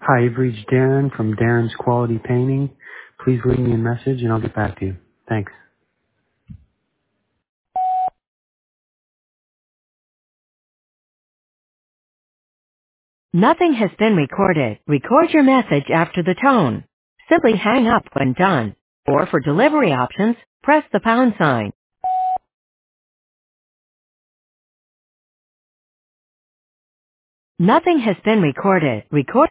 Hi, you've reached Darren from Darren's Quality Painting. Please leave me a message and I'll get back to you. Thanks. Nothing has been recorded. Record your message after the tone. Simply hang up when done. Or for delivery options, press the pound sign. Nothing has been recorded. Record